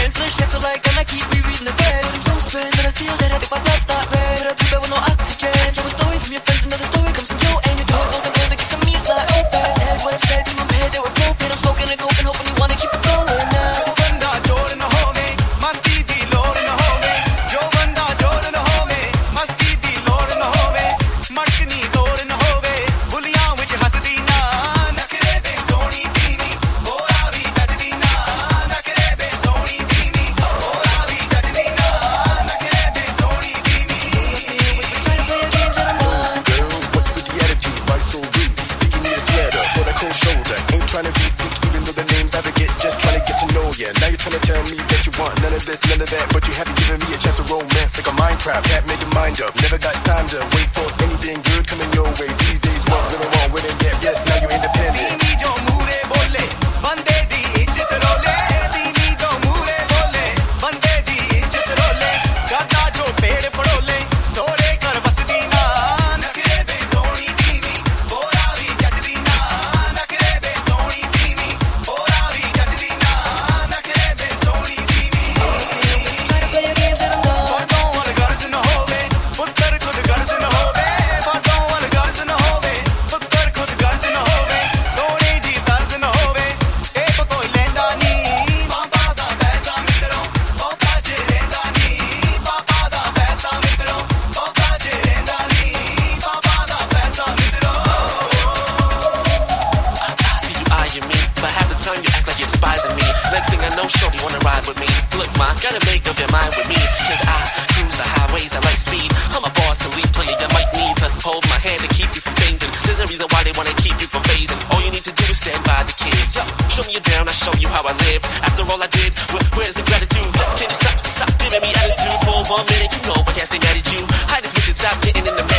senseless shit, so like, and I keep rereading the beds. I'm so spent that I feel that I think my blood start red. But I do that with no oxygen. So a story from your friends, another story comes from you. And your doors close and close, it gets to me, it's not open. I said what I've said in my head, they were broken. I'm smoking and open, hoping you wanna keep it going now. Jo banda jod na hove, masti di lord na hove. Jo banda jod na hove, masti di lord na hove. Markni dor na hove, buliyan vich hasdi na. Nakhre be soni deeni, bora vi jajdi na. Nakhre be soni deeni, bora vi jajdi na. Nakhre be soni deeni. Trying to play your games and I'm gone. Girl, what's with the attitude? Why so rude? Think you need a sweater for that cold shoulder. Ain't trying to be sick, even though the names I forget. Just trying to get to know ya. Now you're trying to tell me that you want none of this, none of that, but you haven't given me a chance to romance. Like a mind trap, can't make your mind up. Never got time to wait for anything good coming your way. These days, what went wrong with a gap? Yes, now you're independent. Deeni jo mure bole, bande di ijjat role. Deeni jo mure bole, bande di ijjat role. Gada jo ped padole, sore kar vasdi na. Nakhre be soni deeni, bora vi jajdi na. Nakhre be soni deeni, bora vi jajdi na. Nakhre be soni deeni. Trying to play your games and I'm gone. Pardon wal garz na hove, puttar khud garz na hove. Pardon wal garz na hove, puttar khud garz na hove. Soni ji tarz na hove, ek koi lenda ni. Papa da paisa mitro, oka je renda ni. Papa da paisa mitro, oka je renda ni. Papa da paisa mitro. See you eyeing me, but half the time you act like you're despising me. Next thing I know, shorty wanna ride with me. Look, ma, gotta make up your mind with me, cause I cruise the highways, I like speed. I'm a boss, elite player, you might need to hold my hand to keep you from fainting. There's a reason why they wanna keep you from phasing. All you need to do is stand by the kids. Yo, show me you down, I show you how I live. After all I did, where's the gratitude? Can you stop giving me attitude for 1 minute? You know I can't stay mad at you. I just wish you'd stop getting in the